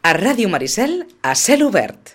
A Ràdio Maricel, a cel obert.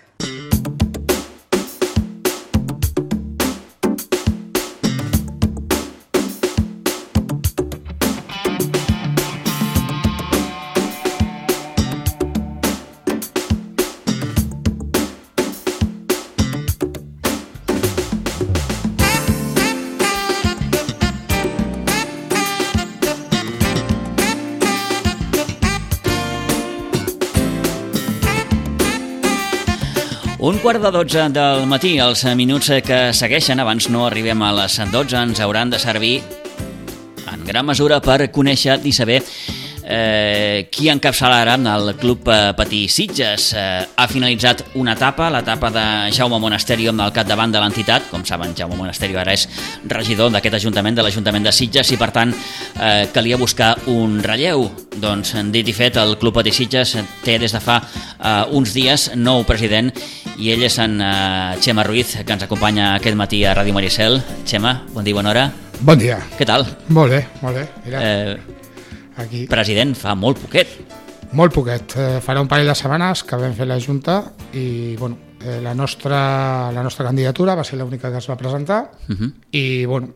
Un quart de 12 del matí, els minuts que segueixen abans no arribem a les 12 ens hauran de servir en gran mesura per conèixer i saber qui encapçalarà el Club Patí Sitges. Ha finalitzat una etapa, l'etapa de Jaume Monasterio al capdavant de l'entitat. Com saben, Jaume Monasterio ara és regidor d'aquest ajuntament, de l'Ajuntament de Sitges, i per tant calia buscar un relleu. Doncs, dit i fet, el Club Patí Sitges té des de fa uns dies nou president, i ell és en Xema Ruiz, que ens acompanya aquest matí a Ràdio Maricel. Xema, bon dia, bona hora. Bon dia. Què tal? Molt bé, molt bé. Mira, aquí. President fa molt poquet. Molt poquet. Farà un parell de setmanes que vam fer la Junta i bueno, la nostra candidatura va ser l'única que es va presentar i bueno,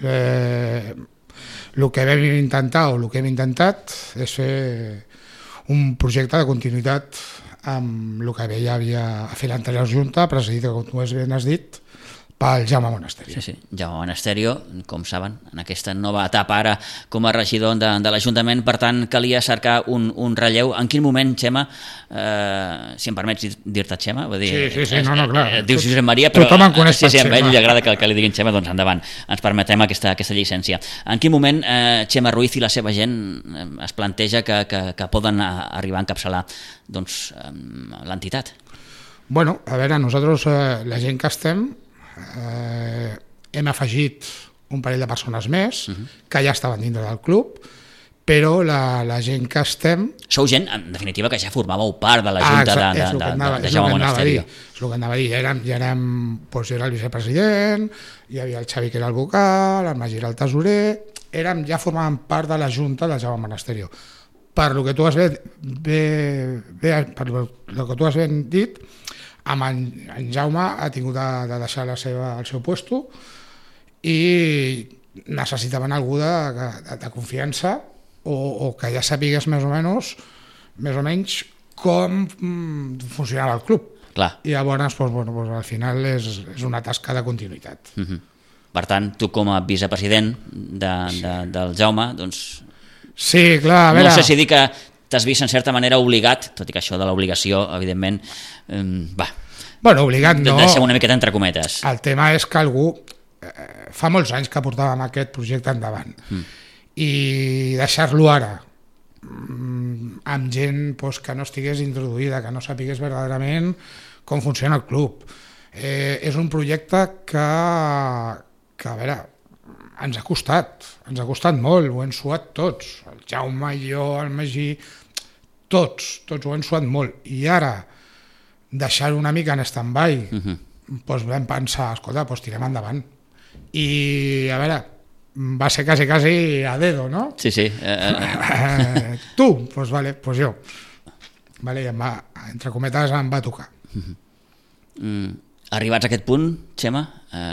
el que vam intentar o el que hem intentat és fer un projecte de continuïtat amb el que ja havia fet l'anterior Junta, presidida, com tu ben has dit, pel Jaume Monasterio. Sí, Jaume Monasterio, com saben, en aquesta nova etapa ara com a regidor de l'Ajuntament, per tant, calia cercar un relleu. En quin moment, Xema, si em permets dir-te Xema, vull dir, sí, no, clar. Dius Josep Maria, però tothom em coneix per Xema. A ell li agrada que li diguin Xema, doncs endavant, ens permetem aquesta llicència. En quin moment Xema Ruiz i la seva gent es planteja que poden arribar a encapçalar doncs, l'entitat? Bueno, a veure, nosaltres, la gent que estem, hem afegit un parell de persones més que ja estaven dintre del club, però la gent que estem... Sou gent, en definitiva, que ja formàveu part de la Junta de Jaume Monasterio. És el que anava a dir. Jo era el vicepresident, hi havia el Xavi, que era el vocal, el Magí era el tesorer, ja formàvem part de la Junta de Jaume Monasterio. Per lo que tu has ben dit, en Jaume ha tingut de deixar el seu puesto i necessitaven algú de confiança o que ja sapigués més o menys com funcionava el club. Clar. I llavors, al final és una tasca de continuïtat. Per tant, tu com a vicepresident del Jaume, doncs... Sí, clar, a veure... No sé si dir que t'has vist en certa manera obligat, tot i que això de l'obligació, evidentment, Bueno, obligat no. Deixem una miqueta entre cometes. El tema és que algú... Fa molts anys que portàvem aquest projecte endavant i deixar-lo ara amb gent que no estigués introduïda, que no sapigués verdaderament com funciona el club. És un projecte que a veure, ens ha costat molt, ho hem suat tots, el Jaume, jo, el Magí, tots ho hem suat molt, i ara deixar una mica en stand-by, doncs vam pensar, escolta, tirem endavant. I a veure, va ser quasi a dedo, no? Sí. Tu? Doncs vale, doncs jo. Vale, entre cometes em va tocar. Arribats a aquest punt, Xema,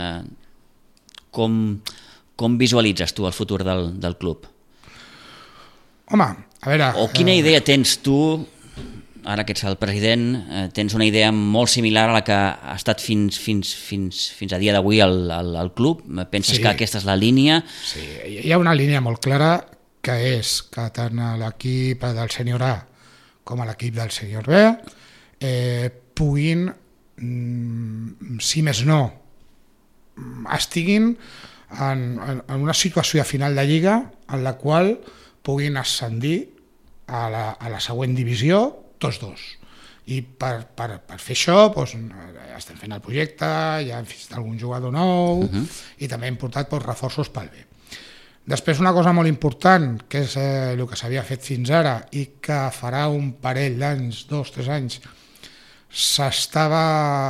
com visualitzes tu el futur del club? Home, a veure... O quina idea tens tu, ara que ets el president, tens una idea molt similar a la que ha estat fins a dia d'avui al club? Penses que aquesta és la línia? Sí, hi ha una línia molt clara, que és que tant l'equip del sènior A com l'equip del sènior B puguin, si més no, estiguin en una situació de final de lliga en la qual puguin ascendir a la següent divisió tots dos. I per fer això estem fent el projecte, ja hem fet algun jugador nou i també hem portat reforços pel B. Després, una cosa molt important, que és el que s'havia fet fins ara i que farà un parell d'anys, 2-3 anys, s'estava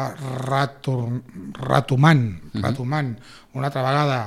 retomant una altra vegada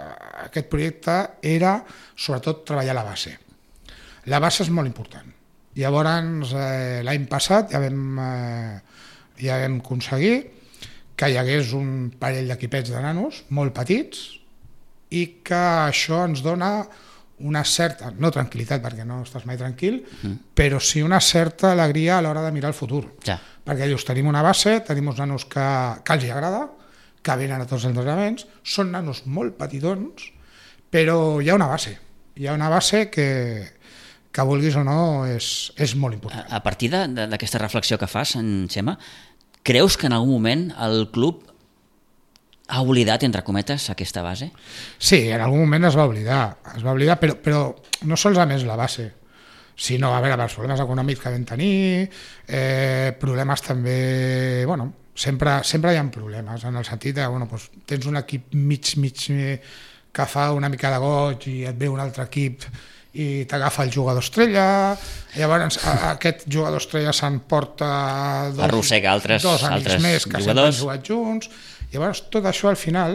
aquest projecte, era sobretot treballar la base. La base és molt important. Llavors, l'any passat ja vam aconseguir que hi hagués un parell d'equipets de nanos molt petits i que això ens dona una certa, no tranquil·litat perquè no estàs mai tranquil, però sí una certa alegria a l'hora de mirar el futur. Ja. Perquè dius, tenim una base, tenim uns nanos que els hi agrada, que venen a tots els entrenaments, són nanos molt petitons, però hi ha una base. Hi ha una base que vulguis o no és molt important. A partir d'aquesta reflexió que fas, en Xema, creus que en algun moment el club ha oblidat, entre cometes, aquesta base? Sí, en algun moment es va oblidar, però no solament la base, sinó a veure, els problemes econòmics que vam tenir, problemes també, bueno, sempre hi ha problemes, en el sentit de, bueno, doncs, tens un equip mig que fa una mica de goig i et ve un altre equip i t'agafa el jugador estrella, llavors aquest jugador estrella s'emporta arrossega altres amics més que sempre han jugat junts. Llavors tot això al final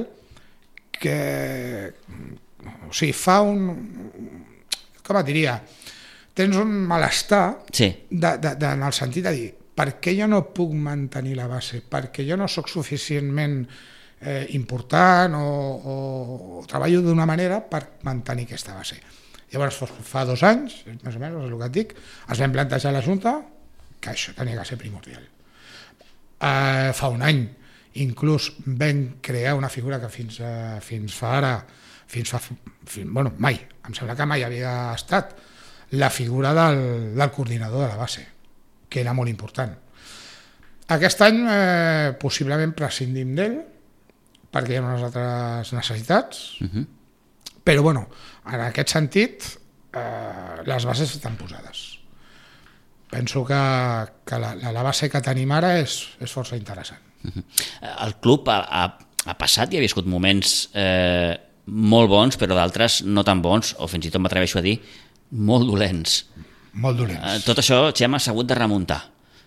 fa com et diria, tens un malestar en el sentit de dir, per què jo no puc mantenir la base? Perquè jo no sóc suficientment important o treballo d'una manera per mantenir aquesta base. Llavors fa 2 anys, més o menys, és el que et dic, es vam plantejar a la Junta que això tenia que ser primordial. Fa un any inclús vam crear una figura que fins fa ara, mai, em sembla que mai havia estat, la figura del coordinador de la base, que era molt important. Aquest any possiblement prescindim d'ell, perquè hi ha unes altres necessitats, però bueno, en aquest sentit les bases estan posades. Penso que la base que tenim ara és força interessant. El club ha passat i ha viscut moments molt bons, però d'altres no tan bons, o fins i tot m'atreveixo a dir molt dolents. Molt dolents. Tot això, Xema, s'ha hagut de remuntar.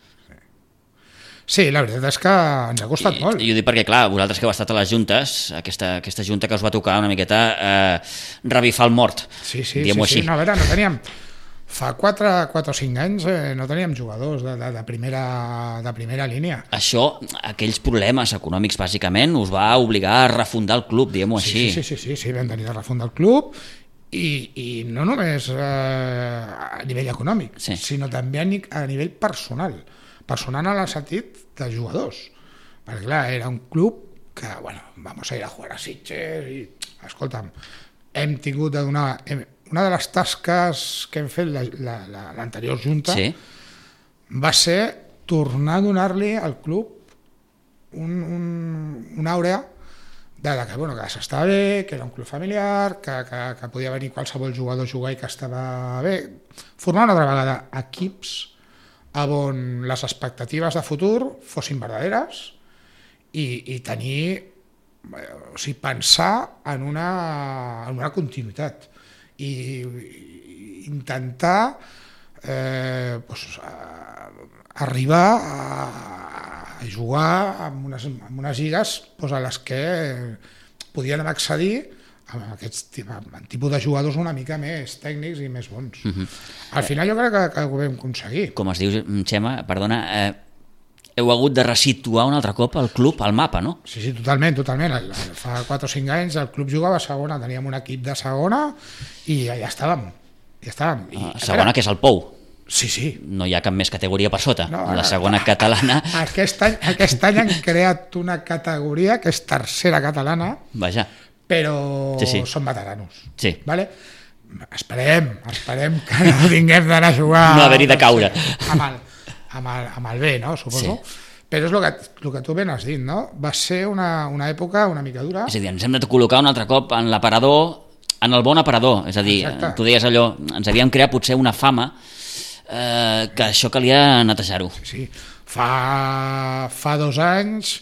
Sí, la veritat és que ens ha costat molt. I ho dic perquè, clar, vosaltres que heu estat a les juntes, aquesta junta que us va tocar una miqueta revifar el mort, diguem-ho així. No, a veure, no teníem... Fa 4 o 5 anys no teníem jugadors de primera línia. Això, aquells problemes econòmics, bàsicament, us va obligar a refundar el club, diguem-ho així. Sí, vam tenir de refundar el club i no només a nivell econòmic, sinó també a nivell personal. Personal en el sentit de jugadors. Perquè, clar, era un club que, bueno, vamos a ir a jugar a Sitges i, escolta'm, hem tingut de donar... Una de les tasques que hem fet l'anterior junta va ser tornar a donar-li al club una àurea que s'estava bé, que era un club familiar, que podia venir qualsevol jugador a jugar i que estava bé. Formar una altra vegada equips on les expectatives de futur fossin verdaderes i tenir, pensar en una continuïtat i intentar arribar a jugar amb unes lligues a les que podien accedir amb aquest tipus de jugadors una mica més tècnics i més bons. Al final jo crec que ho vam aconseguir. Com es diu, Xema, perdona, heu hagut de resituar un altre cop el club al mapa, no? Sí, totalment. Fa 4 o 5 anys el club jugava a segona, teníem un equip de segona i ja estàvem. Segona, que és el Pou. Sí. No hi ha cap més categoria per sota. La segona catalana... Aquest any han creat una categoria que és tercera catalana, vaja, però són veteranos. Sí. Vale? Esperem que no tinguem d'anar a jugar... No haver-hi de caure. Amb el bé, no? Suposo. Però és el que tu ben has dit, no? Va ser una època una mica dura. És a dir, ens hem de col·locar un altre cop en l'aparador, en el bon aparador. És a dir, tu deies allò, ens havíem creat potser una fama que això calia netejar-ho. Sí. Fa 2 anys,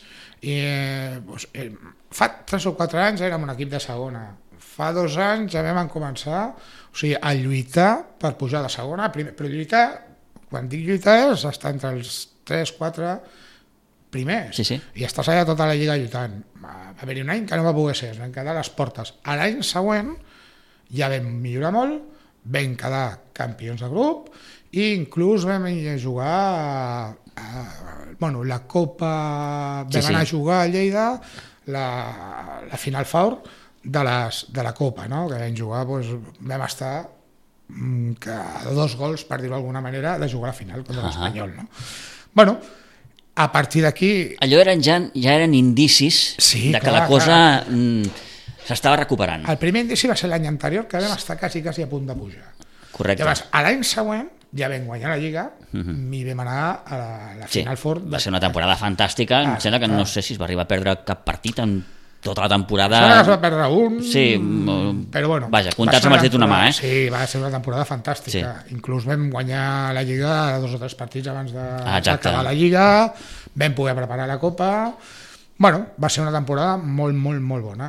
fa 3 o 4 anys érem un equip de segona. Fa 2 anys ja vam començar a lluitar per pujar de segona, però lluitar, quan dic lluitar, és estar entre els 3-4 primers. I estàs allà tota la lliga lluitant. Va haver-hi un any que no va poder ser, es van quedar a les portes. L'any següent ja vam millorar molt, vam quedar campions de grup i inclús vam jugar bueno, la Copa, vam anar a jugar a Lleida la Final Four de la Copa, no? Que vam jugar, doncs, vam estar a 2 gols, per dir-ho d'alguna manera, de jugar a la final contra l'Espanyol, no? Bueno, a partir d'aquí... Allò ja eren indicis de que la cosa s'estava recuperant. El primer indici va ser l'any anterior, que vam estar quasi a punt de pujar. Correcte. Llavors, a l'any següent ja vam guanyar la Lliga i vam anar a la Final Four. Va ser una temporada fantàstica. Em sembla que no sé si es va arribar a perdre cap partit en tota la temporada. Sembla que es va perdre un, però bueno... Vaja, comptats amb els dit una mà, eh? Sí, va ser una temporada fantàstica. Sí. Inclús vam guanyar la Lliga a 2 o 3 partits abans d'acabar la Lliga, vam poder preparar la Copa... Bueno, va ser una temporada molt, molt, molt bona.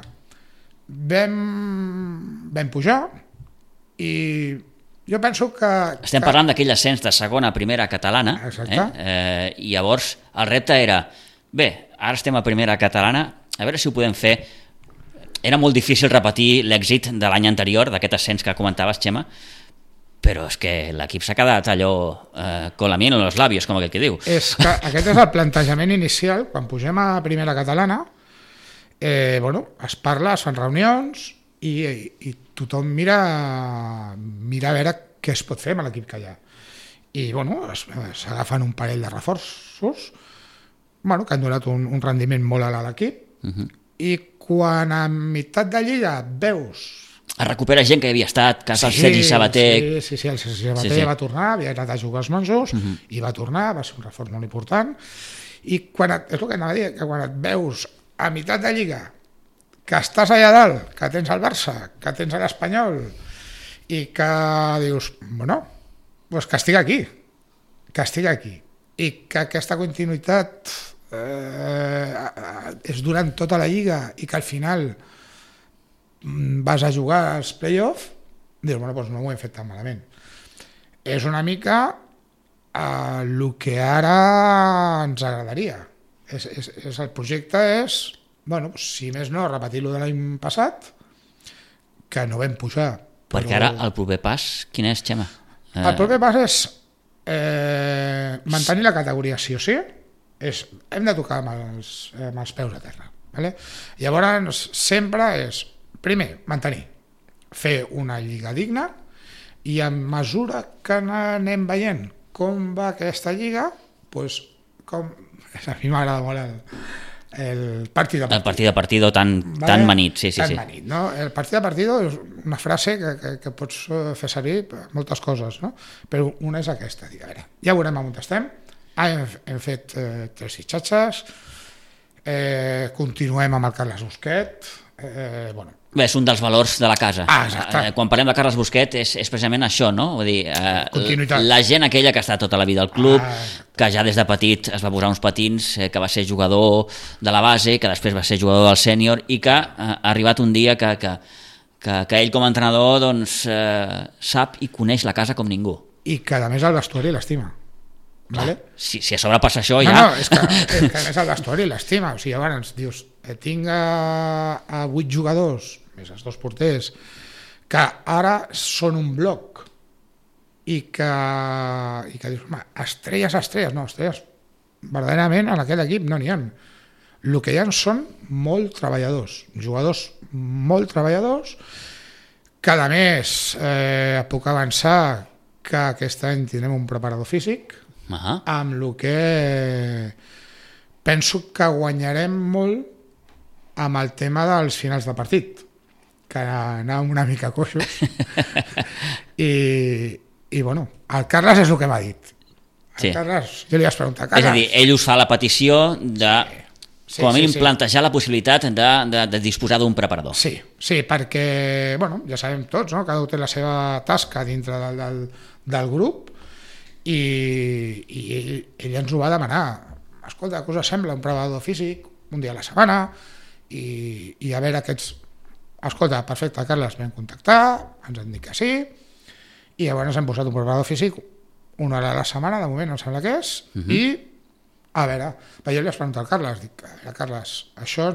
Vam pujar i jo penso que... Estem parlant d'aquell ascens de segona a primera catalana. Exacte. I llavors el repte era, bé, ara estem a primera catalana, a veure si ho podem fer. Era molt difícil repetir l'èxit de l'any anterior, d'aquest ascens que comentaves, Xema, però és que l'equip s'ha quedat allò con la miel en los labios, com aquell que diu. És que aquest és el plantejament inicial. Quan pugem a primera catalana, bueno, es parla, es fan reunions i tothom mira a veure què es pot fer amb l'equip que hi ha. I bueno, s'agafen un parell de reforços, bueno, que han donat un rendiment molt alt a l'equip, i quan a meitat de Lliga veus... Es recupera gent que havia estat, que el Sergi Sabater... Sí, el Sergi Sabater va tornar, havia anat a jugar als Monjos, i va tornar, va ser un reforç molt important, i és el que anava a dir, que quan et veus a meitat de Lliga, que estàs allà dalt, que tens el Barça, que tens l'Espanyol, i que dius, bueno, doncs que estic aquí, i que aquesta continuïtat és durant tota la Lliga i que al final vas a jugar als play-off, dius, bueno, doncs no ho hem fet tan malament. És una mica el que ara ens agradaria. El projecte és, bueno, si més no, repetir-lo de l'any passat, que no vam pujar. Perquè ara el proper pas, quin és, Xema? El proper pas és mantenir la categoria sí o sí, hem de tocar amb els peus a terra. Vale? Llavors, sempre és, primer, mantenir, fer una lliga digna, i a mesura que anem veient com va aquesta lliga, doncs, a mi m'agrada molt el partit de partido. El partit de partido tan manit, sí. Manit, no? El partit de partido és una frase que pots fer servir per moltes coses, no? Però una és aquesta, a veure, ja veurem on estem, hem fet 3 fitxatges, continuem amb el Carles Busquets, bueno. Bé, és un dels valors de la casa. Quan parlem de Carles Busquets és precisament això, no? Vull dir, la gent aquella que ha estat tota la vida al club, que ja des de petit es va posar uns patins, que va ser jugador de la base, que després va ser jugador del sènior i que ha arribat un dia que ell com a entrenador doncs, sap i coneix la casa com ningú. I que a més el vestuari l'estima. Vale? Si a sobre passa això ja... No, és que a més el vestuari l'estima. O sigui, llavors dius, tinc a 8 jugadors, més els 2 porters, que ara són un bloc i que dius, home, estrelles, no, estrelles, verdaderament en aquest equip no n'hi ha. El que hi ha són molt treballadors, jugadors molt treballadors, que a més puc avançar que aquest any tindrem un preparador físic, amb el que penso que guanyarem molt amb el tema dels finals de partit, que anàvem una mica coixos i bueno, el Carles és el que m'ha dit. Carles, jo li vaig preguntar, Carles... És a dir, ell us fa la petició de com a mínim plantejar la possibilitat de disposar d'un preparador. Sí, perquè bueno, ja sabem tots, no? Cada un té la seva tasca dintre del grup, i ell ens ho va demanar. Escolta, què us sembla un preparador físic un dia a la setmana i a veure aquests... Escolta, perfecte, Carles, vam contactar, ens han dit que sí, i llavors hem posat un preparador físic una hora a la setmana, de moment em sembla que és, i a veure, jo li vaig preguntar al Carles, dic, Carles, això...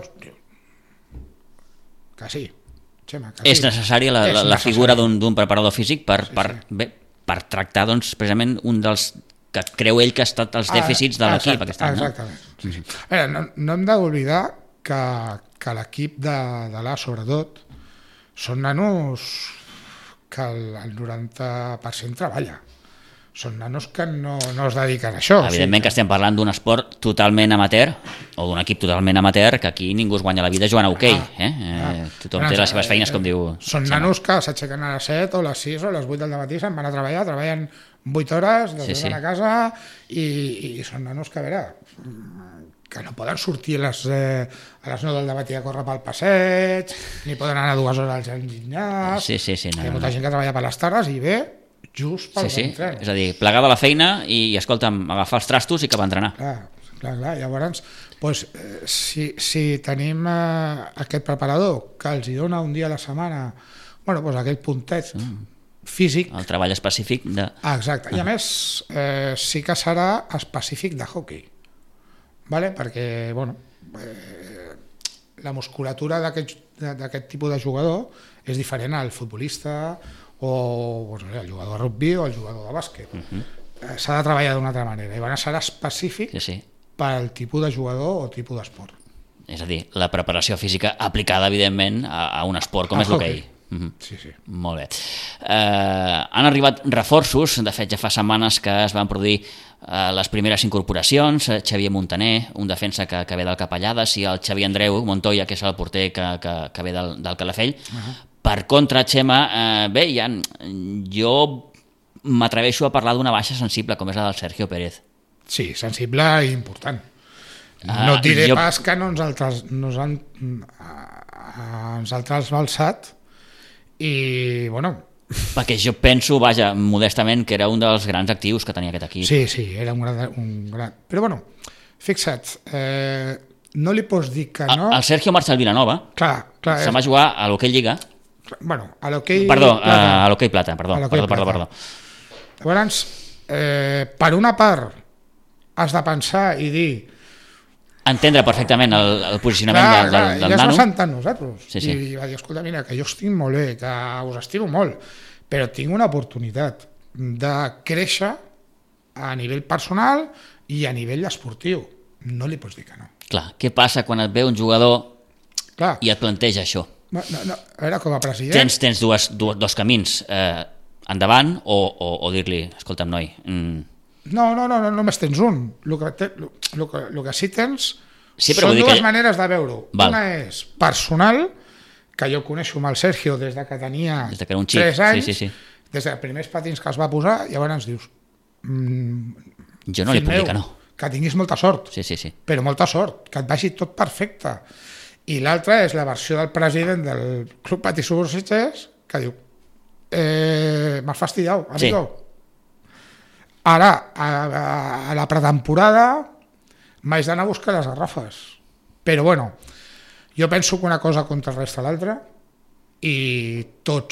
Que sí, Xema, que sí. És necessària la figura d'un preparador físic per... Bé, per tractar doncs, precisament un dels que creu ell que ha estat els dèficits de l'equip aquest any. Exactament. Sí, sí. No hem d'oblidar que l'equip de l'A, sobretot, són nanos que el 90% treballa. Són nanos que no es dediquen a això. Evidentment que estem parlant d'un esport totalment amateur, o d'un equip totalment amateur, que aquí ningú es guanya la vida jugant a hoquei. Tothom té les seves feines, com diu. Són nanos que s'aixequen a les 7 o les 6 o les 8 del matí, se'n van a treballar, treballen 8 hores, després van a casa, i són nanos que, a veure, que no poden sortir a les 9 del matí a córrer pel passeig, ni poden anar 2 hores al gimnàs. Hi ha molta gent que treballa per les tardes i ve just pels entrens. És a dir, plegar de la feina i, escolta'm, agafar els trastos i que va entrenar. Clar. Llavors, si tenim aquest preparador que els dona un dia a la setmana aquell puntet físic... El treball específic de... Exacte, i a més sí que serà específic de hoquei, perquè la musculatura d'aquest tipus de jugador és diferent al futbolista o el jugador de rugby o el jugador de bàsquet. S'ha de treballar d'una altra manera, i serà específic pel tipus de jugador o tipus d'esport. És a dir, la preparació física aplicada, evidentment, a un esport com és l'hoquei. Sí. Molt bé. Han arribat reforços, de fet ja fa setmanes que es van produir les primeres incorporacions, Xavier Montaner, un defensa que ve del Capellades, i el Xavier Andreu Montoya, que és el porter que ve del Calafell. Per contra, Xema, jo m'atreveixo a parlar d'una baixa sensible, com és la del Sergio Pérez. Sí, sensible i important. No et diré pas que no ens ha trasbalsat, i perquè jo penso, modestament, que era un dels grans actius que tenia aquest equip. Sí, era un gran... Però fixa't, no li pots dir que no... El Sergio marxa al Vilanova, se'n va jugar a l'Hockey Lliga, a l'Hockey a l'Hockey Plata, perdó. Llavors, per una part has de pensar i dir... Entendre perfectament el posicionament del nano. Ja s'ho sentat nosaltres. Sí. I va dir, escolta, mira, que jo estic molt bé, que us estimo molt, però tinc una oportunitat de créixer a nivell personal i a nivell esportiu. No li pots dir que no. Clar, què passa quan et ve un jugador i et planteja això? No, a veure, com a president... Tens dos camins, endavant o dir-li, escolta'm, noi... No, només tens un. El que sí tens són dues maneres de veure-ho. Una és personal, que jo coneixo amb el Sergio des que tenia 3 anys, des dels primers patins que es va posar, i llavors ens dius... Jo no li puc dir que no. Que tinguis molta sort, però molta sort, que et vagi tot perfecte. I l'altra és la versió del president del Club Patí Subursitges, que diu m'has fastidiat, amigo. Ara, a la pretemporada m'haig d'anar a buscar les garrafes. Però jo penso que una cosa contra resta l'altra, i tot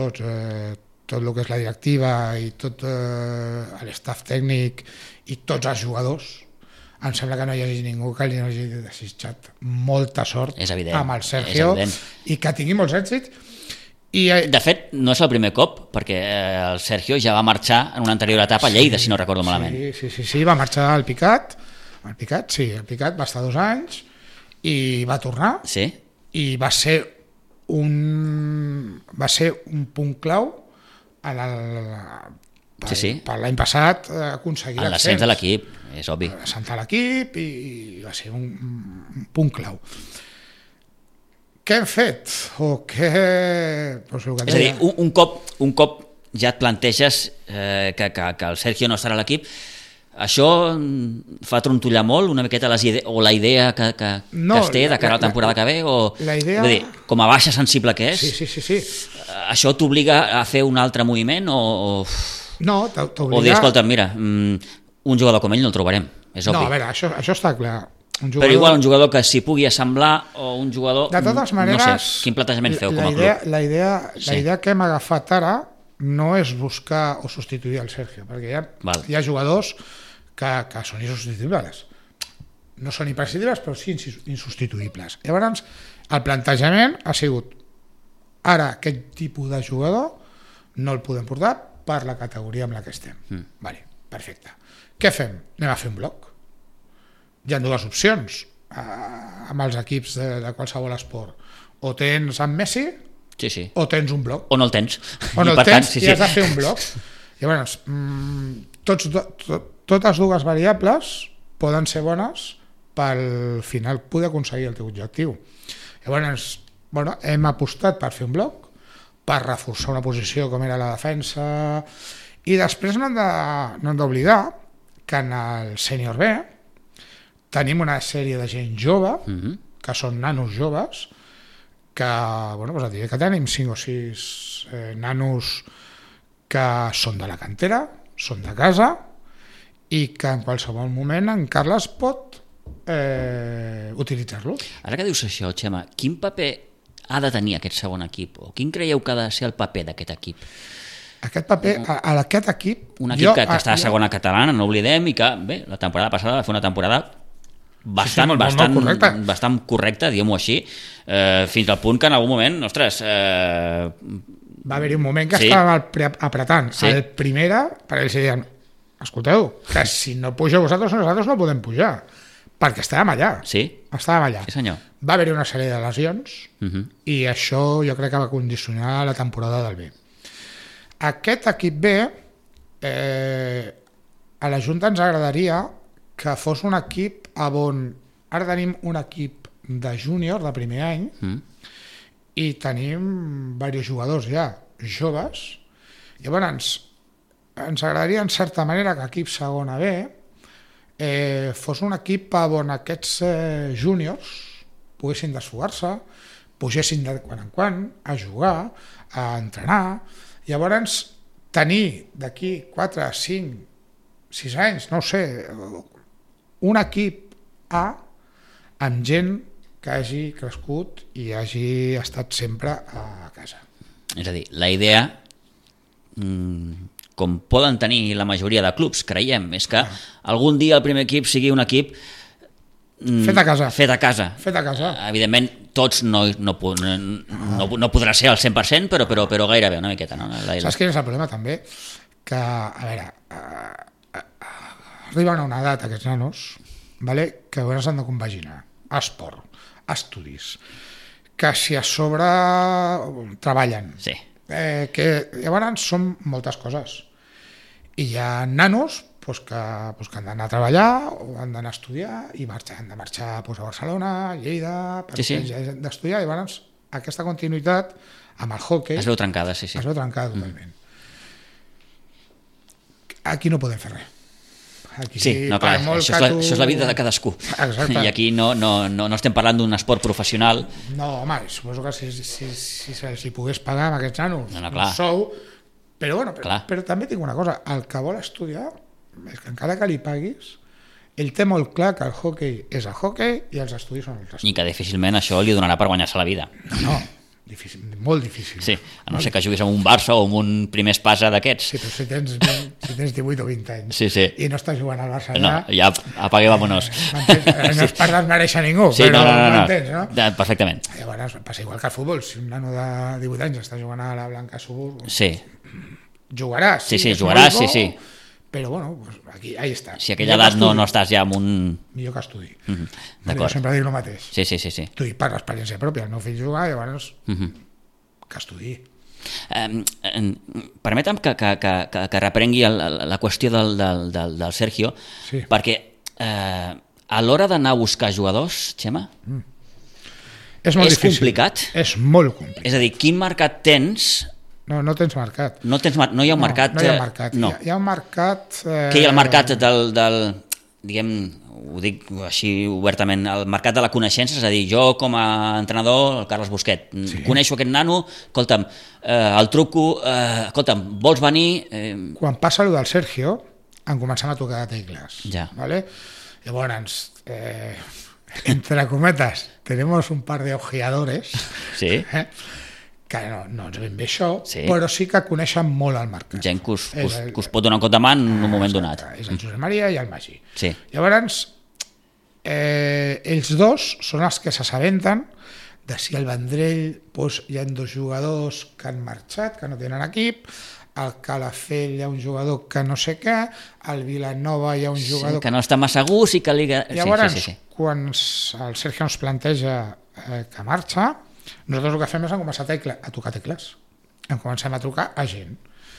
el que és la directiva i tot l'estaf tècnic i tots els jugadors, em sembla que no hi hagi ningú que li hagi desitjat molta sort amb el Sergio i que tingui molts èxits. De fet, no és el primer cop, perquè el Sergio ja va marxar en una anterior etapa a Lleida, si no recordo malament. Sí, va marxar al Picat, el Picat va estar 2 anys i va tornar, i va ser un punt clau per l'any passat aconseguir l'ascens. L'ascens de l'equip, és obvi. Assentar l'equip, i va ser un punt clau. Què hem fet? És a dir, un cop ja et planteges que el Sergio no estarà a l'equip, això fa trontollar molt una miqueta la idea que es té de cara a la temporada que ve, o com a baixa sensible que és? Sí. Això t'obliga a fer un altre moviment o dir, escolta, mira, un jugador com ell no el trobarem, és obvi. No, a veure, això està clar. Però igual un jugador que s'hi pugui assemblar, o un jugador... De totes maneres, no sé, quin plantejament feu com a club? La idea que hem agafat ara no és buscar o substituir el Sergio, perquè hi ha jugadors que són insubstituïbles. No són imprescindibles, però sí insubstituïbles. Llavors, el plantejament ha sigut, ara aquest tipus de jugador no el podem portar per la categoria amb la que estem. Vale, perfecte. Què fem? Anem a fer un bloc. Hi ha dues opcions amb els equips de qualsevol esport. O tens en Messi o tens un bloc. O no el tens. O no el tens i has de fer un bloc. Llavors, totes dues variables poden ser bones pel final poder aconseguir el teu objectiu. Llavors, hem apostat per fer un bloc, per reforçar una posició com era la defensa, i després no hem d'oblidar que en el sènior B tenim una sèrie de gent jove, que són nanos joves, que, et diré que tenim 5 o 6 nanos que són de la cantera, són de casa, i que en qualsevol moment en Carles pot utilitzar-los. Ara que dius això, Xema, quin paper ha de tenir aquest segon equip? O quin creieu que ha de ser el paper d'aquest equip? Aquest paper, a aquest equip... Un equip que està a segona catalana, no oblidem, i que, bé, la temporada passada va fer una temporada bastant correcta, diguem-ho així, fins al punt que en algun moment, ostres... Va haver-hi un moment que estàvem apretant. El primera, per ells deien, escolteu, que si no pugeu vosaltres, nosaltres no podem pujar, perquè estàvem allà. Sí? Estàvem allà. Sí, senyor. Va haver-hi una sèrie de lesions i això jo crec que va condicionar la temporada del B. Aquest equip B, a la Junta ens agradaria que fos un equip on ara tenim un equip de júnior de primer any i tenim diversos jugadors ja joves. Llavors ens agradaria en certa manera que l'equip segona B fos un equip on aquests júniors poguessin desfogar-se, pugessin de quan en quan a jugar, a entrenar. Llavors tenir d'aquí 4, 5, 6 anys, no ho sé, un equip A amb gent que hagi crescut i hagi estat sempre a casa. És a dir, la idea, com poden tenir la majoria de clubs, creiem, és que algun dia el primer equip sigui un equip fet a casa. Fet a casa. Evidentment, tots no podrà ser al 100%, però gairebé una miqueta. No? Saps quin és el problema també? Que, a veure, arriben a una edat aquests nanos, que llavors han de compaginar esport, estudis, que si a sobre treballen, que llavors són moltes coses. I hi ha nanos que han d'anar a treballar o han d'anar a estudiar i han de marxar a Barcelona, a Lleida, han d'estudiar. Llavors aquesta continuïtat amb el hockey es veu trencada, es veu trencada totalment. Aquí no podem fer res. Aquí, clar, això és la vida de cadascú. Exacte. I aquí no estem parlant d'un esport professional. No, home, suposo que si se'ls pogués pagar amb aquests nanos un sou, però també tinc una cosa, el que vol estudiar, és que encara que li paguis, ell té molt clar que el hockey és el hockey i els estudis són els estudis. I que difícilment això li donarà per guanyar-se la vida. No, molt difícil. Sí, a no ser que juguis amb un Barça o amb un primer espasa d'aquests. Sí, però si tens 18 o 20 anys i no estàs jugant al Barça allà... No, ja apague, vámonos. No es per desmereixer ningú, però m'entens, no? Perfectament. Llavors passa igual que al futbol, si un nano de 18 anys està jugant a la Blanca Subur, jugaràs. Sí, jugaràs, sí. Però bueno, aquí, ahí està. Si a aquella edat no estàs ja amb un... Millor que estudi. D'acord. Jo sempre dic el mateix. Sí. Tu i per l'experiència pròpia, el meu fill juga, llavors que estudi. Permetem que reprengui la qüestió del Sergio, perquè a l'hora d'anar a buscar jugadors, Xema, és complicat? És molt complicat. És a dir, quin mercat tens... No tens mercat. No hi ha un mercat... No hi ha mercat. Hi ha un mercat... Què hi ha el mercat del diguem, ho dic així obertament, el mercat de la coneixença, és a dir, jo com a entrenador, el Carles Busquet, coneixo aquest nano, escolta'm, el truco, escolta'm, vols venir... Quan passa allò del Sergio, em comencem a tocar de tecles. ¿vale? Llavors, entre cometes, tenemos un par de ojeadores, que no ens ben bé això, però sí que coneixen molt el mercat. Gent que us pot donar un cop de mà en un moment donat. És el Josep Maria i el Magí. Sí. Llavors, ells dos són els que s'assabenten de si al Vendrell hi ha 2 jugadors que han marxat, que no tenen equip, al Calafell hi ha un jugador que no sé què, al Vilanova hi ha un jugador... Que no està massa a gust i que li... Llavors, quan el Sergio ens planteja que marxa, nosaltres el que fem és començar a tocar tecles. Comencem a trucar a gent.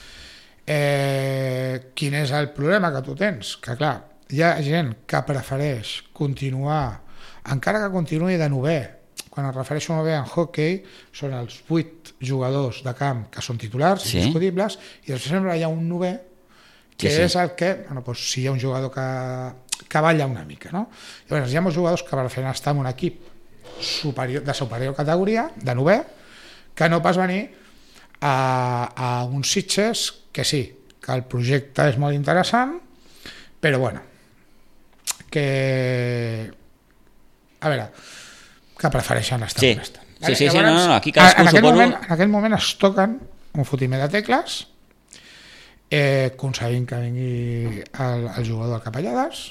Quin és el problema que tu tens? Que clar, hi ha gent que prefereix continuar, encara que continuï de novè. Quan es refereixo a novè en hockey, són els 8 jugadors de camp que són titulars, indiscutibles, i després sempre hi ha un novè, que és el que, si hi ha un jugador que balla una mica, no? Llavors, hi ha molts jugadors que prefereixen estar en un equip de superior categoria, de novè, que no pas venir a uns Sitges que sí, que el projecte és molt interessant, però bueno, que... A veure, que prefereixen estar on estan. Sí, llavors, no, aquí cadascú suposo... En aquell moment es toquen un fotimer de tecles, aconseguint que vingui el jugador al Capellades.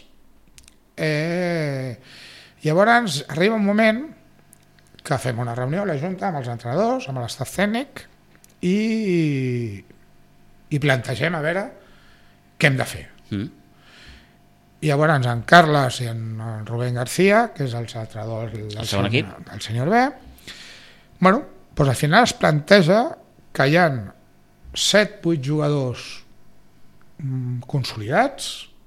Llavors arriba un moment que fem una reunió a la Junta amb els entrenadors, amb l'estaf tècnic, i plantegem a veure què hem de fer. I llavors en Carles i en Rubén García, que és el entrenador del senyor B, doncs al final es planteja que hi ha 7-8 jugadors consolidats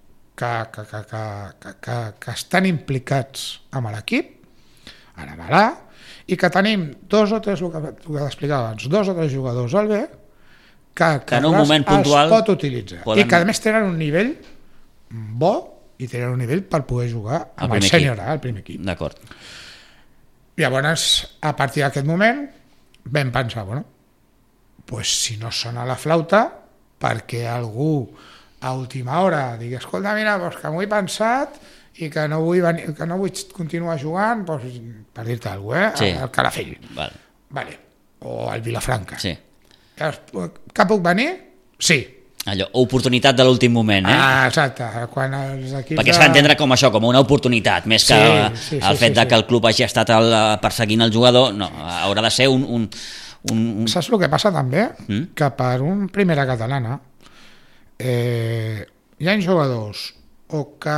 que estan implicats amb l'equip, ara malà, i que tenim 2 o 3, el que t'explicava abans, 2 o 3 jugadors al B que en un moment puntual es pot utilitzar i que a més tenen un nivell bo i tenen un nivell per poder jugar amb el sènior A, el primer equip. D'acord. Llavors, a partir d'aquest moment vam pensar, pues si no sona la flauta, perquè algú a última hora digui, escolta, mira, pues que m'ho he pensat i que no vull continuar jugant, pues, per dir-te alguna cosa, al Calafell. Vale. O al Vilafranca. Sí. Que puc venir? Sí. Allò, oportunitat de l'últim moment, exacte. Quan els equips perquè s'ha d'entendre com això, com una oportunitat, més que el fet que el club hagi estat perseguint el jugador, no, haurà de ser un... Saps el que passa també? Que per un primera catalana hi ha jugadors o que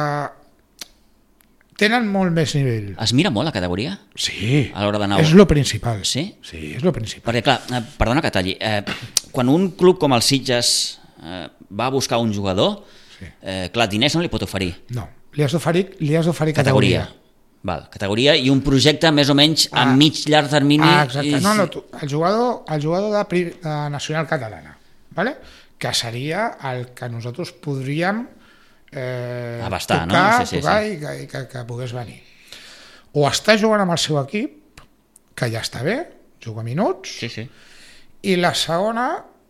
tenen molt més nivell. Es mira molt la categoria? Sí, a l'hora d'anar... és lo principal. Sí? Sí, és lo principal. Perquè clar, perdona que talli, quan un club com el Sitges va a buscar un jugador, clar, diners no li pot oferir. No, li has d'oferir categoria. Val, categoria i un projecte més o menys a mig llarg termini. Exacte, el jugador de nacional catalana, ¿vale? Que seria el que nosaltres podríem abastar, tocar i que pogués venir. O està jugant amb el seu equip, que ja està bé, juga minuts, i la segona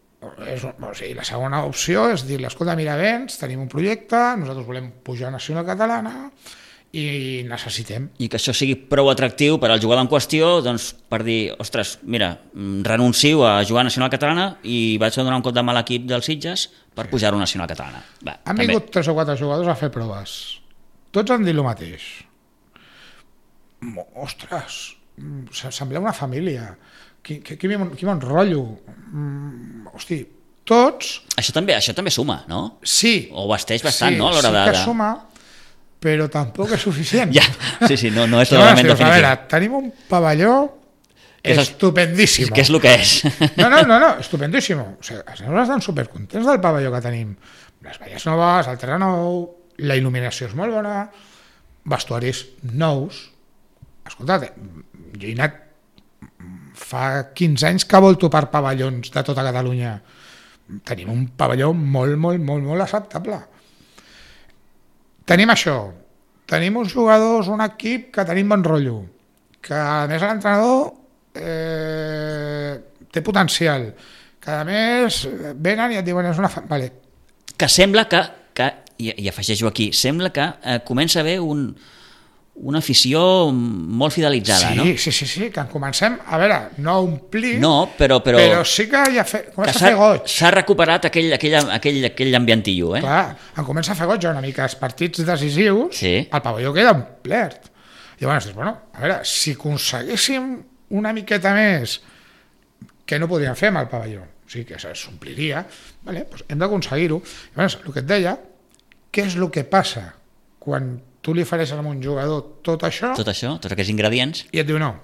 opció és dir-li, escolta, mira, vens, tenim un projecte, nosaltres volem pujar a Nacional Catalana i necessitem. I que això sigui prou atractiu per al jugador en qüestió, doncs per dir, ostres, mira, renuncio a jugar a Nacional Catalana i vaig a donar un cop de mà a l'equip dels Sitges per pujar-ho a Nacional Catalana. Han vingut 3 o 4 jugadors a fer proves. Tots han dit el mateix. Ostres, sembla una família. Quin bon rotllo. Hosti, tots... Això també suma, no? Sí. O vesteix bastant, no? A l'hora sí que suma, però tampoc és suficient. Ja, sí, no és totalment definitiu. A veure, tenim un pavelló estupendíssim. Què és el que és? No, estupendíssim. O sigui, nosaltres estem supercontents del pavelló que tenim. Les valles noves, el terra nou, la il·luminació és molt bona, vestuaris nous. Escolta, jo he anat fa 15 anys que volto per pavellons de tota Catalunya. Tenim un pavelló molt acceptable. Tenim això, tenim uns jugadors, un equip que tenim bon rotllo, que a més l'entrenador té potencial, que a més venen i et diuen és una... Vale. Que sembla que i afegeixo aquí, sembla que comença a haver una afició molt fidelitzada, no? Sí, que en comencem, a veure, no a omplir, però sí que ja comença a fer goig. S'ha recuperat aquell ambientillo, Clar, en comença a fer goig una mica, els partits decisius, el pavelló queda omplert. Llavors, a veure, si aconseguíssim una miqueta més, què no podríem fer amb el pavelló? o sigui que s'ompliria, vale? Doncs hem d'aconseguir-ho. Llavors, el que et deia, què és el que passa quan tu li ofereixes a un jugador tot això, tots aquests ingredients, i et diu no.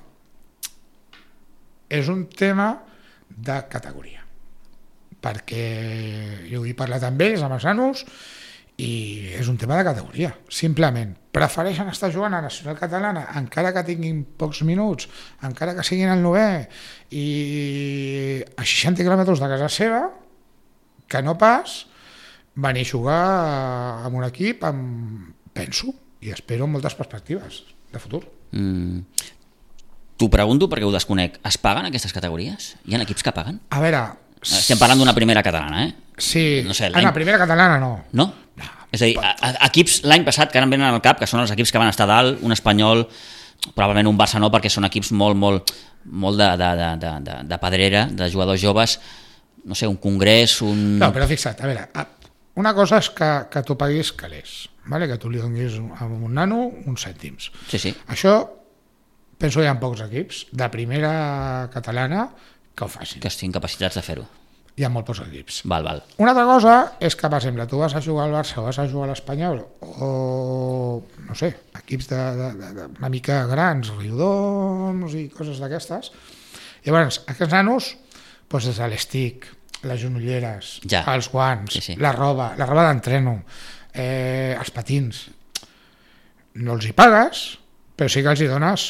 És un tema de categoria. Perquè jo he parlat amb ells, amb els nanos, i és un tema de categoria, simplement. Prefereixen estar jugant a Nacional Catalana, encara que tinguin pocs minuts, encara que siguin el 9è, i a 60 quilòmetres de casa seva, que no pas venir a jugar amb un equip penso, i espero moltes perspectives de futur. T'ho pregunto perquè ho desconec. Es paguen aquestes categories? Hi ha equips que paguen? A veure... Estem parlant d'una primera catalana, Sí, no sé, en la primera catalana no. No? És a dir, equips l'any passat que ara em venen al cap, que són els equips que van estar dalt, un Espanyol, probablement un Barça no, perquè són equips molt de pedrera, de jugadors joves, no sé, un congrés, un... No, però fixa't, a veure, una cosa és que tu paguis calés, vale? Que tu li donis a un nano uns cèntims. Sí. Això, penso que hi ha pocs equips de primera catalana que ho facin. Que estiguin capacitats de fer-ho. Hi ha molt pocs equips. Val. Una altra cosa és que, per exemple, tu vas a jugar al Barça o vas a jugar a l'Espanyol o, no sé, equips una mica grans, Riudoms i coses d'aquestes. Llavors, aquests nanos, doncs des de l'estic, les genolleres, els guants, la roba d'entreno, els patins, no els hi pagues, però sí que els hi dones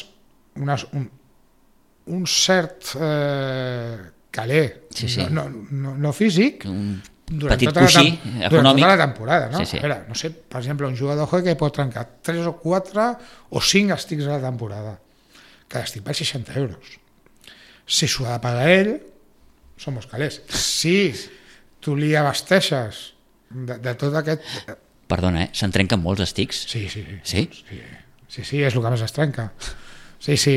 un cert caler, no físic, petit coixí econòmic durant tota la temporada, no? Sí. A veure, no sé, per exemple, un jugador que pot trencar 3 o 4 o 5 estics a la temporada, cada estic val 60 euros. Si s'ho ha de pagar ell, són molts calés. Si tu li abasteixes de tot aquest... Perdona, se'n trenquen molts estics? Sí. Sí? Sí, és el que més es trenca. Sí.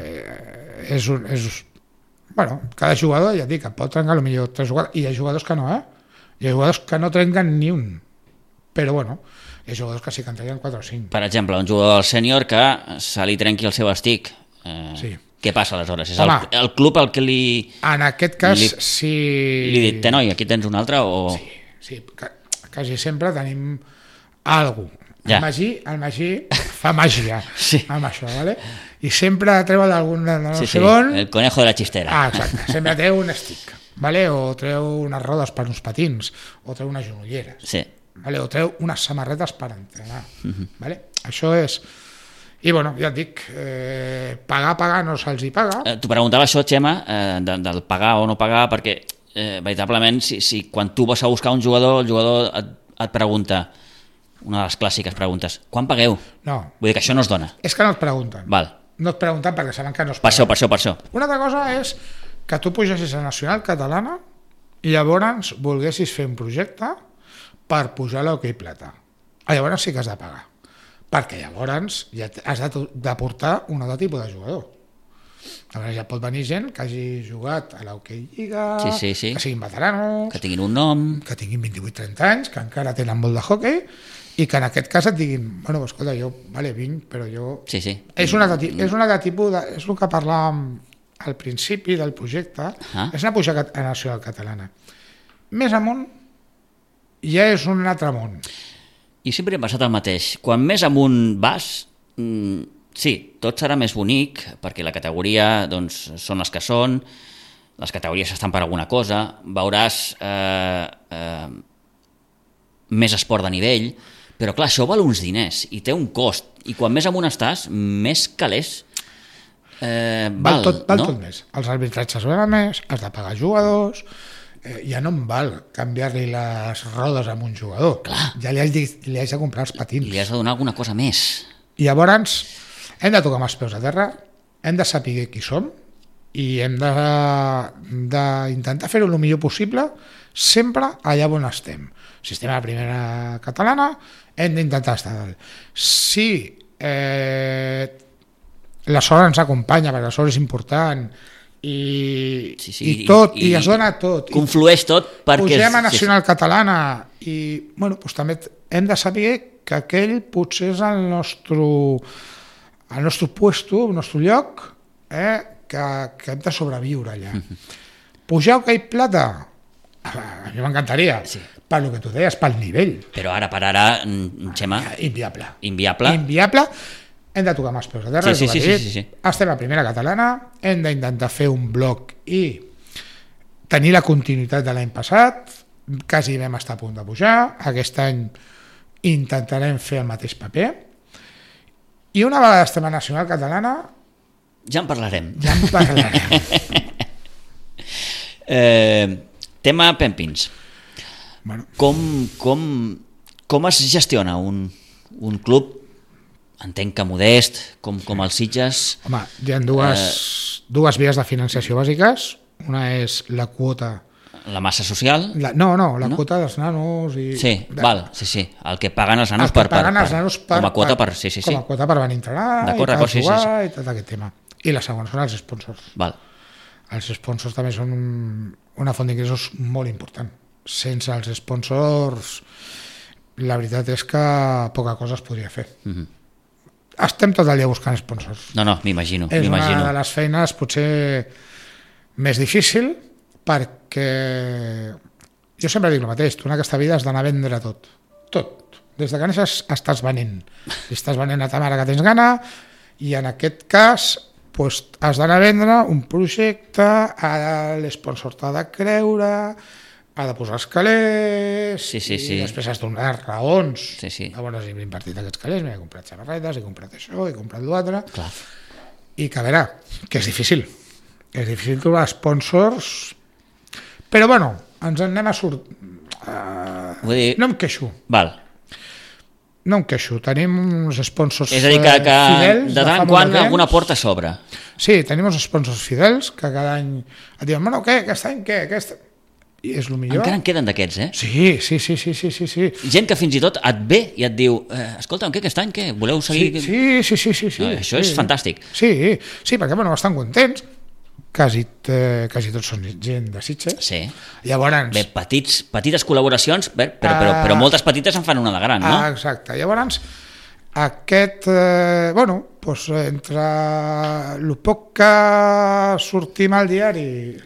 Bueno, cada jugador, ja et dic, pot trencar potser 3 o 4, i hi ha jugadors que no, Hi ha jugadors que no trenquen ni un, però bueno, hi ha jugadors que sí que en trenquen 4 o 5. Per exemple, un jugador del sènior que se li trenqui el seu estic, què passa aleshores? És el club el que li... En aquest cas, sí... Li he dit, noi, aquí tens un altre o... Sí, quasi sempre tenim algú. El Magí fa màgia amb això, ¿vale? I sempre treu d'algun segon... el conejo de la chistera. Exacte, sempre treu un stick, ¿vale? O treu unes rodes per uns patins, o treu unes genolleres, ¿vale? O treu unes samarretes per entrenar, ¿vale? Això és... I bueno, ja et dic, pagar no se'ls hi paga. T'ho preguntava això, Xema, del pagar o no pagar, perquè veritablement si quan tu vas a buscar un jugador, el jugador et pregunta, una de les clàssiques preguntes, quan pagueu? No. Vull dir que això no es dona. És que no et pregunten. Val. No et pregunten perquè saben que no es paguen. Per això. Una altra cosa és que tu pugessis a Nacional Catalana i llavors volguessis fer un projecte per pujar a l'hoquei plata. Llavors sí que has de pagar. Perquè llavors ja has de portar un altre tipus de jugador. Llavors ja pot venir gent que hagi jugat a l'hoquei lliga, que siguin veteranos, que tinguin un nom, que tinguin 28-30 anys, que encara tenen molt de hoquei, i que en aquest cas et diguin, bueno, escolta, jo vinc, però jo... Sí. És un altre tipus de... És el que parlàvem al principi del projecte, és una pujada a Nacional Catalana. Més amunt ja és un altre món. I sempre he pensat el mateix. Quan més amunt vas, sí, tot serà més bonic, perquè la categoria doncs, són les que són, les categories estan per alguna cosa, veuràs més esport de nivell, però clar, això val uns diners i té un cost, i quan més amunt estàs, més calés val tot més. Els arbitratges valen més, has de pagar jugadors, ja no em val canviar-li les rodes a un jugador. Clar. Ja li haig de comprar els patins. Li has de donar alguna cosa més. I llavors hem de tocar amb els peus a terra, hem de saber qui som i hem d'intentar fer-ho el millor possible sempre allà on estem. Si estem a la primera catalana, hem d'intentar estar dalt. Si la sort ens acompanya, perquè la sort és important, i es dona tot. Conflueix tot perquè... Pugem a Nacional Catalana i bueno, doncs també hem de saber que aquell potser és el nostre puesto, el nostre lloc, que hem de sobreviure allà. Pujar hoquei plata? A mi m'encantaria, Sí. per lo que tu deies, pel nivell. Però ara per ara, Xema, Inviable. inviable. Inviable. Hem de tocar amb els peus a terra, Sí, sí. Estem a primera catalana, hem d'intentar fer un bloc i tenir la continuïtat de l'any passat, quasi vam estar a punt de pujar, aquest any intentarem fer el mateix paper, i una vegada estem a Nacional Catalana Ja en parlarem. ja en parlarem. Tema Pempins. Bueno, Com es gestiona un club, entenc que modest, com el Sitges? home, hi ha dues vies de financiació bàsiques. Una és la quota... La massa social? La quota dels nanos... Sí, sí. El que paguen els nanos, com a quota per... Sí. Com a quota per venir a entrenar i per jugar i tot aquest tema. I la segona són els sponsors. Val. Els sponsors també són una font d'ingressos molt important. Sense els sponsors, la veritat és que poca cosa es podria fer. Estem tot el dia buscant sponsors. No, m'imagino. És una de les feines potser més difícil, perquè jo sempre dic el mateix, tu en aquesta vida has d'anar a vendre tot. Des de que neixes estàs venent. I estàs venent a ta mare que tens gana, i en aquest cas pues, has d'anar a vendre un projecte, l'esponsor t'ha de creure, ha de posar els calés, i després has de donar raons. Llavors he invertit aquests calés, m'he comprat samarretes, he comprat això, he comprat l'altre. I que a veure, que és difícil. És difícil trobar sponsors, però bueno, ens en anem a sortir. No em queixo. Val. No em queixo, tenim uns sponsors fidels. És a dir, que de tant en quant alguna porta s'obre. Sí, tenim uns sponsors fidels que cada any et diuen, bueno, què, aquest any què? I és el millor. Encara en queden d'aquests, eh? Sí. Gent que fins i tot et ve i et diu, escolta'm, què aquest any, què? Voleu seguir? Sí. Això és fantàstic. Sí, perquè bueno, estan contents. Quasi tots són gent de Sitges. Sí. Llavors... Bé, petites col·laboracions, però moltes petites en fan una de gran, no? Exacte. Llavors, aquest, entre el poc que sortim al diari,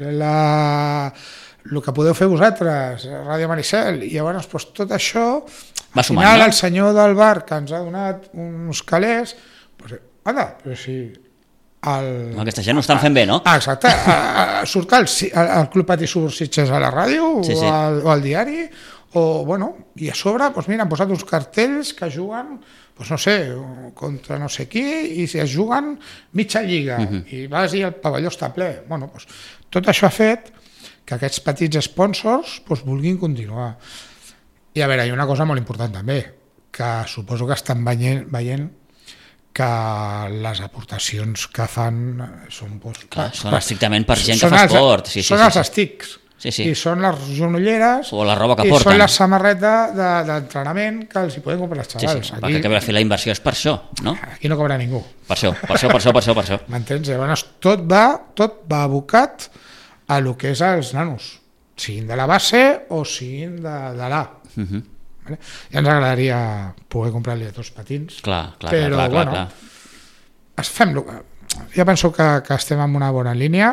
el que podeu fer vosaltres, Ràdio Maricel, i llavors tot això, al final el senyor del bar que ens ha donat uns calés, però si... Aquesta gent ho estan fent bé, no? Exacte, surt el Club Patí Sitges a la ràdio o al diari, i a sobre mira, han posat uns cartells que juguen no sé, contra no sé qui, i es juguen mitja lliga, i vas i el pavelló està ple. Tot això ha fet que aquests petits sponsors vulguin continuar. I a veure, hi ha una cosa molt important també, que suposo que estan veient que les aportacions que fan són... són estrictament per gent que fa esport. Són els estics, i són les genolleres, o la roba que i porten. són la samarreta d'entrenament que els hi poden comprar els xavals. Perquè que fer la inversió és per això, no? Aquí no cobra ningú. Per això. M'entens? Llavors tot va abocat a lo que és els nanos, siguin de la base o siguin de l'A. Ja ens agradaria poder comprar-li a tots patins, però bueno, fem-lo. Jo penso que estem en una bona línia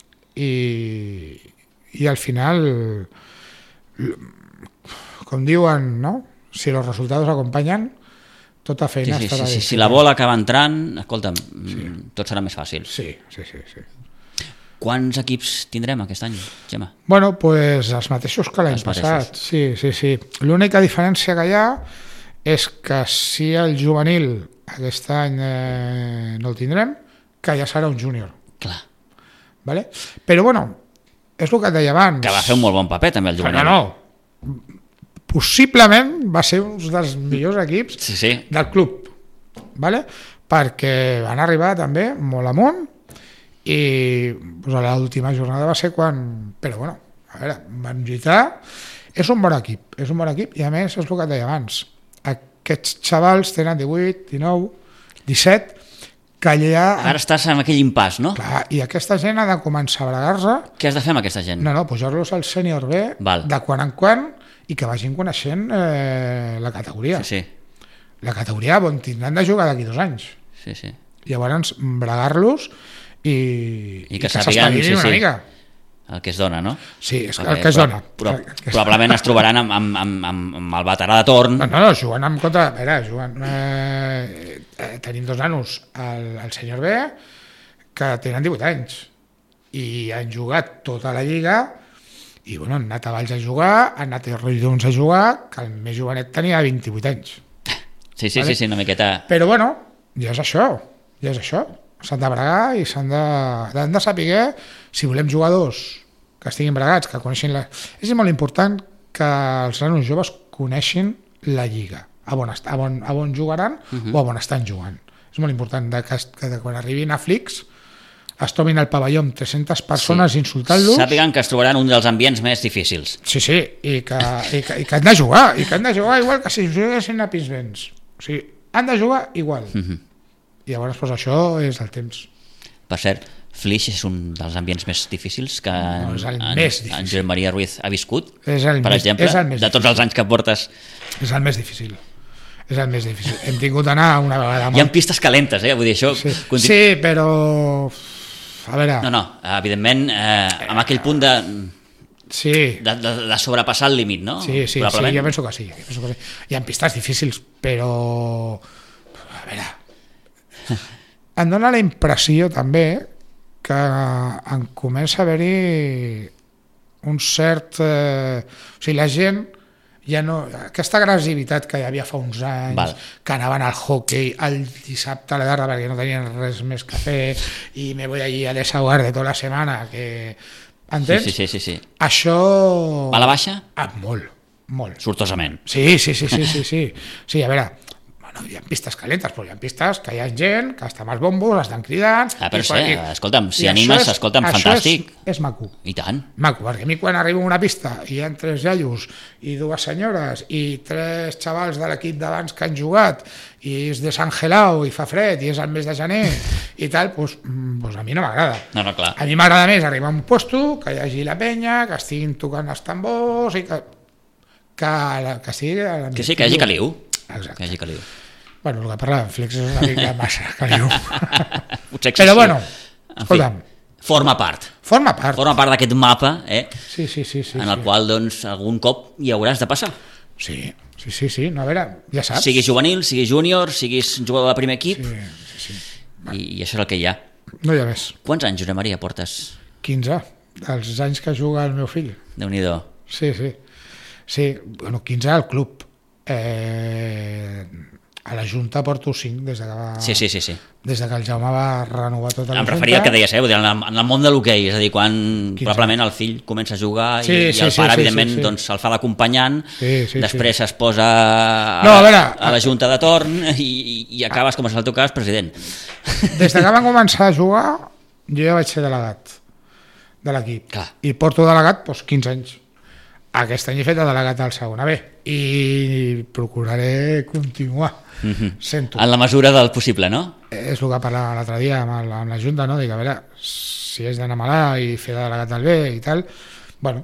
i al final, com diuen, no? Si els resultats acompanyen, tota feina estarà bé. Si la bola acaba entrant, escolta'm, tot serà més fàcil. Sí. Quants equips tindrem aquest any, Gemma? Doncs els mateixos que l'any passat. Sí. L'única diferència que hi ha és que si el juvenil aquest any no el tindrem, que ja serà un júnior. Clar. Vale? Però és el que et deia abans. Que va fer un molt bon paper també el juvenil. No. Possiblement va ser un dels millors equips del club. Vale? Perquè van arribar també molt amunt, i l'última jornada va ser quan... Però a veure, van lluitar. És un bon equip, i a més és el que et deia abans. Aquests xavals tenen 18, 19, 17, que allà... Ara estàs en aquell impàs, no? Clar, i aquesta gent ha de començar a bregar-se. Què has de fer amb aquesta gent? Pujar-los al sènior B de quan en quan, i que vagin coneixent la categoria. La categoria on tindran de jugar d'aquí 2 anys. Llavors, bregar-los i que s'espavilin una mica. el que es dona, no? Sí, és el que es dona. Probablement es trobaran amb el veterà de torn. No, jugant en contra... A veure, tenim 2 nanos, el senyor B, que tenen 18 anys, i han jugat tota la lliga, i bueno, han anat a Valls a jugar, han anat a Riudoms a jugar, que el més jovenet tenia 28 anys. Sí, una miqueta... Però bueno, ja és això. S'han de bregar i s'han de saber, si volem jugadors que estiguin bregats, que coneixin la... És molt important que els nanos joves coneixin la lliga, a on jugaran o a on estan jugant. És molt important que quan arribin a Flix es trobin al pavelló amb 300 persones insultant-los. Sàpiguen que es trobaran un dels ambients més difícils. Sí, i que han de jugar, igual que si juguessin a Pinsbens. O sigui, han de jugar igual. I llavors això és el temps. Per cert, Flix és un dels ambients més difícils que en Josep Maria Ruiz ha viscut, per exemple, de tots els anys que portes. És el més difícil. Hem tingut d'anar una vegada. Hi ha pistes calentes, vull dir, això... Sí, però... A veure... No, evidentment, amb aquell punt de sobrepassar el límit, no? Sí, jo penso que sí. Hi ha pistes difícils, però... A veure... Em dóna la impressió també que en comença a haver-hi un cert... O sigui, la gent ja no... Aquesta agressivitat que hi havia fa uns anys, que anaven al hockey el dissabte a la tarda perquè no tenien res més que fer i me voy allí a desahogar de tota la setmana, que... Entens? Sí. Això... Va a la baixa? Molt. Sortosament. Sí. Sí, a veure... Hi ha pistes calentes, però hi ha pistes que hi ha gent que està amb els bombos, estan cridant... Però escolta'm, si animes, escolta'm, fantàstic. Això és maco. I tant. Maco, perquè a mi quan arribo a una pista i hi ha 3 iaios i 2 senyores i 3 xavals de l'equip d'abans que han jugat i és desangelado i fa fred i és el mes de gener i tal, doncs a mi no m'agrada. No, clar. A mi m'agrada més arribar a un puesto, que hi hagi la penya, que estiguin tocant els tambors i que sigui... Que sí, que hi hagi caliu. Exacte. Que hi hagi caliu. Bueno, el que parlàvem, Flex és una mica massa caliu. Potser excessiu. Però bueno, escolta'm. Forma part d'aquest mapa, Sí. En el qual, doncs, algun cop hi hauràs de passar. Sí, no, a veure, ja saps. Siguis juvenil, siguis júnior, siguis jugador de primer equip, sí. I això és el que hi ha. No hi ha més. Quants anys, Josep Maria, portes? 15, els anys que juga el meu fill. Déu-n'hi-do. Sí, bueno, 15 al club. A la Junta porto 5 des de que Sí. Des de que el Jaume va renovar tota la Junta. Em referia al que deies, en el món de l'hoquei, és a dir, quan probablement el fill comença a jugar i el pare, evidentment, doncs el fa d'acompanyant, després es posa a la Junta de torn i acabes, com si el teu cas, president. Des de que van començar a jugar, jo ja vaig ser delegat de l'equip. I porto delegat 15 anys. Aquest any he fet de delegat al segona B i procuraré continuar sent-ho. En la mesura del possible, no? És el que parlàvem l'altre dia amb la Junta, no? Dic, a veure, si és d'anar malà i fer de delegat del B i tal, bueno,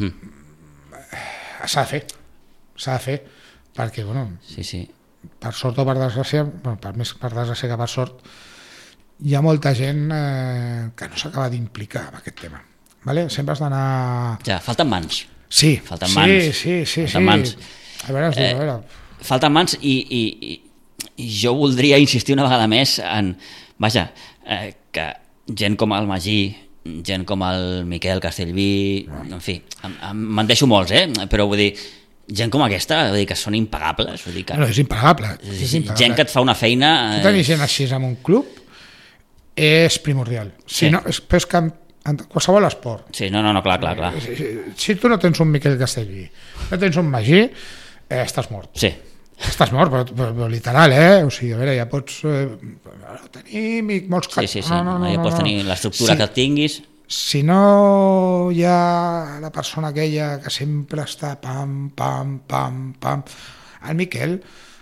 s'ha de fer, perquè, bueno, per sort o per desgràcia, més per desgràcia que per sort, hi ha molta gent que no s'acaba d'implicar en aquest tema. Sempre has d'anar... Ja, falten mans. Sí. Falten mans. A veure. Falten mans i jo voldria insistir una vegada més en, que gent com el Magí, gent com el Miquel Castellví, en fi, me'n deixo molts, però vull dir, gent com aquesta, vull dir que són impagables. Vull dir que... No, és impagable. Gent que et fa una feina... Tenir gent així en un club és primordial. Però és que en qualsevol esport. Sí, no, clar. Si tu no tens un Miquel Castellví, no tens un Magí, estàs mort. Sí. Estàs mort, però literal, O sigui, a veure, ja pots tenir molts... Sí. Ja pots tenir l'estructura que tinguis. Si no hi ha la persona aquella que sempre està pam. El Miquel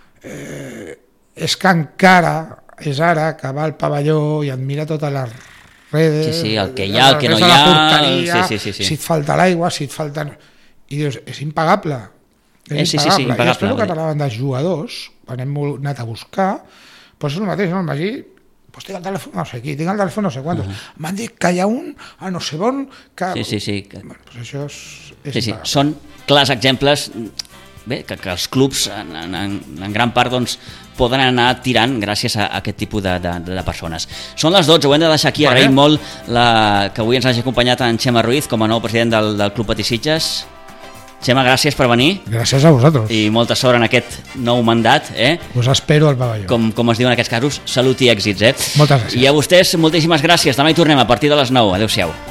és que encara és ara que va al pavelló i admira totes les redes... Sí, el que hi ha, el que no hi ha... Si et falta l'aigua, si et falta... I dius, és impagable. Sí, impagable. I després el que parlaven dels jugadors, quan hem anat a buscar, doncs és el mateix, no? El Magí pues tinc el telèfon no sé qui, tinc el telèfon no sé quantos. M'han dit que hi ha un a no sé on que... Sí. Bueno, pues això és sí. Són clars exemples bé, que els clubs en gran part doncs, poden anar tirant gràcies a aquest tipus de persones. Són les 12, ho hem de deixar aquí. Agraïm molt que avui ens hagi acompanyat en Xema Ruiz com a nou president del Club Patí Sitges. Xema, gràcies per venir. Gràcies a vosaltres. I molta sort en aquest nou mandat. Us espero al pavelló. Com es diu en aquests casos, salut i èxits. Moltes gràcies. I a vostès, moltíssimes gràcies. Demà hi tornem a partir de les 9. Adéu-siau.